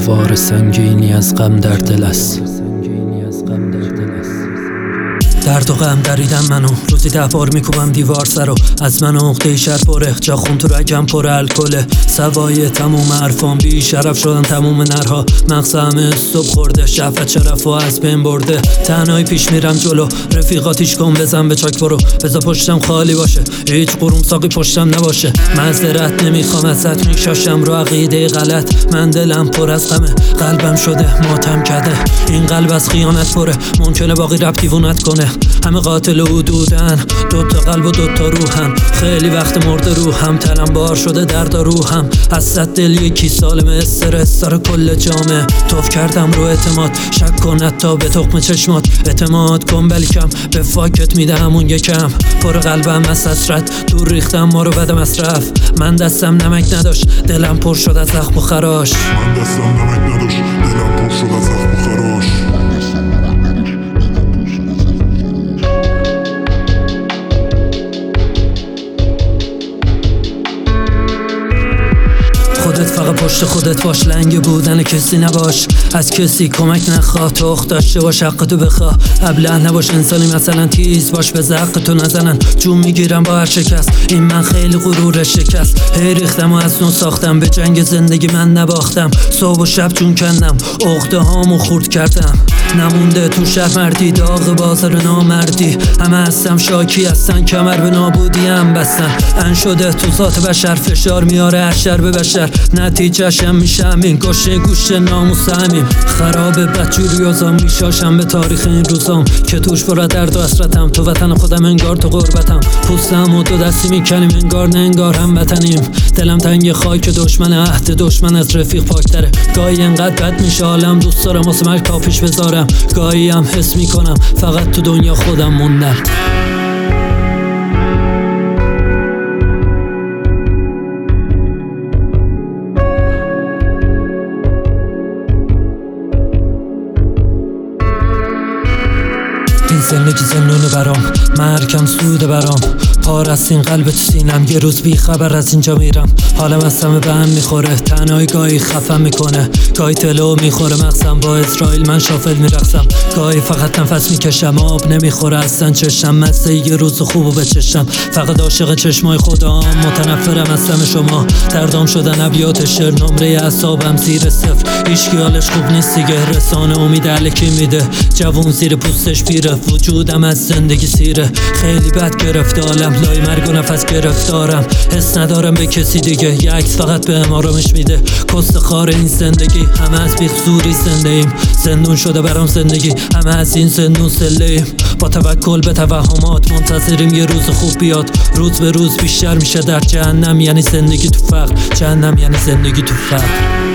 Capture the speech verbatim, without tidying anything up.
دیوار سنگینی از غم در دل است. درد و غم دریدم منو، روزی ده بار میکوبم دیوار سرو. از من عقده شر پره، جا خون تو رگم پر الکله. سوای تموم حرفام بی شرف شدن تموم نرها. مغزم صبح خورده، شفت شرف و از بین برده. تنهایی پیش میرم جلو، رفیقاتیش کن بزن به چاک برو. بذار پشتم خالی باشه، هیچ قروم ساقی پشتم نباشه. معذرت نمیخوام ازت، میشاشم رو عقیده غلط. من دلم پر از غمه، قلبم شده ماتم کده. این قلب از خیانت پره، ممکنه باقی رب دیوونت کنه. همه قاتل و حدودن، دوتا قلب و دوتا روحن. خیلی وقت مرده روحم، تنم بار شده درد روحم. از صد دل یکی سالم، استرس سر کل جامعه. توف کردم رو اعتماد، شک کن حتی به تخم چشمات. اعتماد کن بلکم، به فاکت میده همون یکم. پر قلبم از حسرت، دور ریختم ما رو بد مصرف. من دستم نمک نداشت، دلم پر شد از زخم و خراش. من دستم نمک نداشت، دلم پر شد از زخم و خراش. خودت فقط پشت خودت باش، لنگ بودن کسی نباش. از کسی کمک نخواه، تو اخت داشته باش حق تو بخواه. ابله نباش انسانی مثلا، تیز باش به زق تو نزنن. جون میگیرم با هر شکست، این من خیلی غرور شکست. هی ریختم و از نو ساختم، به جنگ زندگی من نباختم. صبح و شب جون کندم، عقده هامو خورد کردم. نمونده تو شهر مردی، داغ بازار نامردی. همه هستم شاکی هستن، کمر به نابودی هم بستن. ان شده تو ذات بشر، فشار میاره هر شر به بشر. نتیجهشم میشه همین، گوشه گوشه ناموس همین. خرابه بدجوریازم، میشاشم به تاریخ این روزام که توش برا درد و حسرتم. تو وطن خودم انگار تو غربتم، پوستم و دو دستی میکنیم انگار نه انگار هم وطنیم. دلم تنگ خاک دشمن، عهد دشمن از رفیق پاکتره. گاهی انقدر بد میشه حالم، دوست دارم واسه مرگ پا پیش بذارم. گاهی هم حس میکنم فقط تو دنیا خودم موندم. این زندگی زنونه برام، مرکم سوده برام. پار از این قلب تو سینم، یه روز بی خبر از اینجا میرم. حالم از همه به هم میخوره، تنهایی گاهی خفم میکنه. گاهی تلو میخوره مغزم، با اسرائیل من شافل میرقصم. گاهی فقط نفس میکشم، آب نمیخوره اصلا چشم. مزه یه روز خوبو بچشم، فقط عاشق چشمای خودم. متنفرم از سم شما، دردام شدن ابیات شعر. نمره اعصابم زیر صفر، هیچکی حالش خوب نیست دیگه. رسانه امید الکی میده، جوون زیر پوستش پیره. وجودم از زندگی سیره، خیلی بد گرفته عالم. لای مرگ و نفس گرفتارم، حس ندارم به کسی دیگه. یه عکس فقط به آرامش میده، کست خار این زندگی. همه از بیخ زوری زنده ایم، زندون شده برام زندگی. همه از این زندون سله ایم، با توکل به توهمات. منتظریم یه روز خوب بیاد، روز به روز بیشتر میشه در جهنم. یعنی زندگی تو فقر، جهنم یعنی زندگی تو فقر.